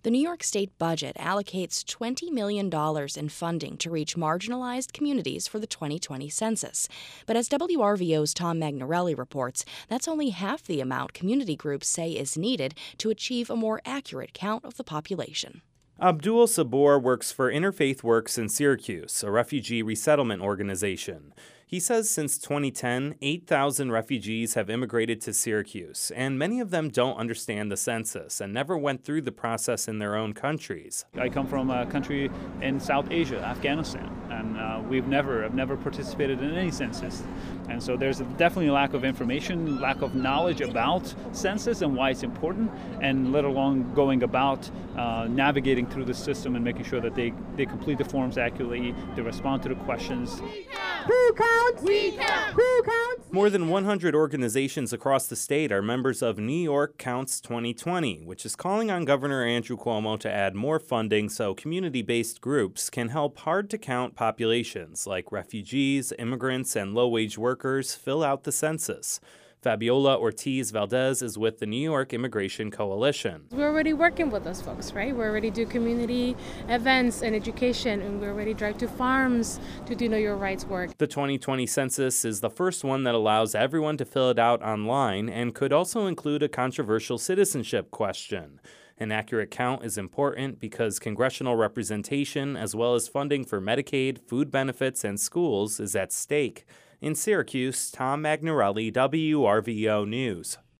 The New York State budget allocates $20 million in funding to reach marginalized communities for the 2020 census. But as WRVO's Tom Magnarelli reports, that's only half the amount community groups say is needed to achieve a more accurate count of the population. Abdul Sabor works for Interfaith Works in Syracuse, a refugee resettlement organization. He says since 2010, 8,000 refugees have immigrated to Syracuse, and many of them don't understand the census and never went through the process in their own countries. I come from a country in South Asia, Afghanistan, and I've never participated in any census. And so there's definitely a lack of information, lack of knowledge about census and why it's important, and let alone going about navigating through the system and making sure that they complete the forms accurately, they respond to the questions. Who counts? We count. Who counts? More than 100 organizations across the state are members of New York Counts 2020, which is calling on Governor Andrew Cuomo to add more funding so community-based groups can help hard-to-count populations like refugees, immigrants, and low-wage workers fill out the census. Fabiola Ortiz Valdez is with the New York Immigration Coalition. We're already working with those folks, right? We already do community events and education, and we already drive to farms to do Know Your Rights work. The 2020 census is the first one that allows everyone to fill it out online and could also include a controversial citizenship question. An accurate count is important because congressional representation, as well as funding for Medicaid, food benefits, and schools, is at stake. In Syracuse, Tom Magnarelli, WRVO News.